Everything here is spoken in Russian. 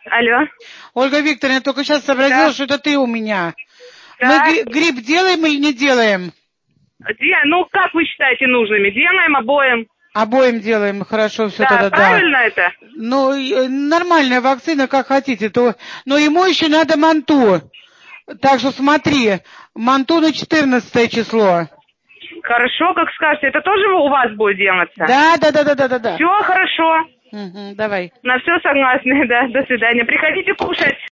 Алло. Ольга Викторовна, я только сейчас сообразила, Да. что это ты у меня. Да. Мы гриб делаем или не делаем? Ну, как вы считаете нужными? Делаем обоим. Обоим делаем, хорошо, все Да, тогда, правильно да. это? Ну, нормальная вакцина, как хотите. Но ему еще надо манту. Так что смотри, манту на 14 число. Хорошо, как скажете. Это тоже у вас будет делаться? Да. Все хорошо. Угу, давай. На все согласны, да. До свидания. Приходите кушать.